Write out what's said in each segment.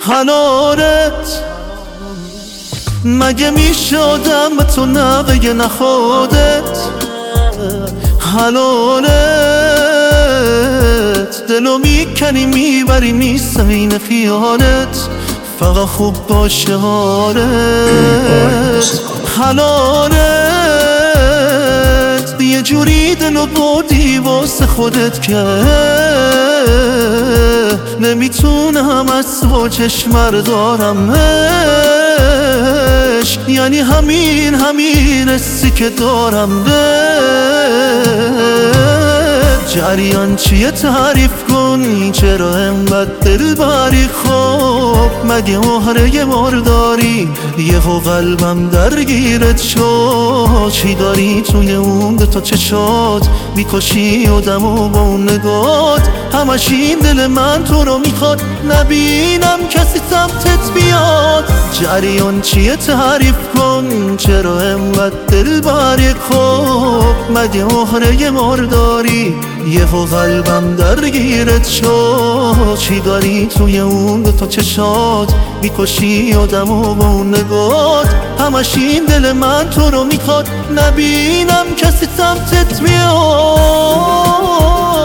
حلالت مگه میشدم به تو نقه نخودت حلالت دلو میکنی میبری نیست این خیالت فقط خوب باشه حالت حلالت یه جوری دلو بردی واسه خودت که نمیتونم از تو چشم بردارمش یعنی همین حسی که دارم جریان چیه تعریف کن چرا انقدر دل بری خب مگه مهره مرداری یهو قلبم درگیرت شد چی داری توی اون دوتا چشات میکشی آدمو با اون نگات همش این دل من تو رو میخواد نبینم کسی سمتت بیاد جریان چیه تعریف کن چرا انقدر دل بری خب مگه مهره مرداری یهو قلبم درگیرت شد چی داری توی اون دوتا چشات میکشی آدمو با اون نگات همش این دل من تو رو میخواد نبینم کسی سمتت بیاد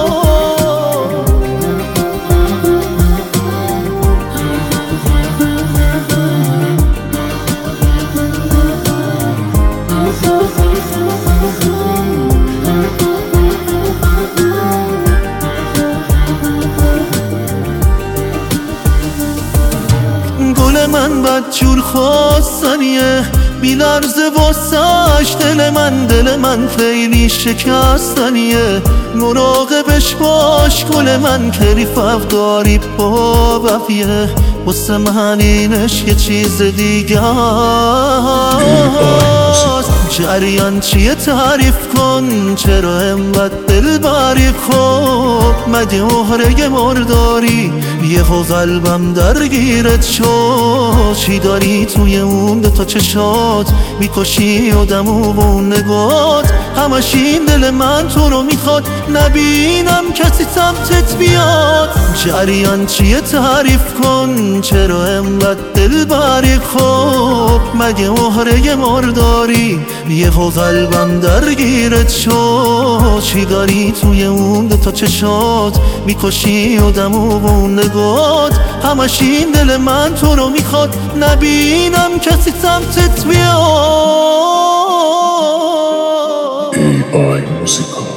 گل من بدجور خواستنیه بیلرزه واسش دل من خیلی شکستنیه مراقبش باش گل من کریف افداری با بقیه واسه من اینش یه چیز دیگه است جریان چیه تعریف کن چرا انقدر دل بری خب مگه مهره مرداری یهو قلبم درگیرت شد چی داری توی اون دوتا چشات میکشی آدمو با اون نگات همش این دل من تو رو میخواد نبینم کسی سمتت بیاد جریان چیه تعریف کن چرا انقدر دل بری خب مگه مهره مرداری یهو قلبم درگیرت شد چی داری توی اون دوتا چشات میکشی آدمو با اون نگات همش این دل من تو رو میخواد نبینم کسی سمتت بیاد AI Música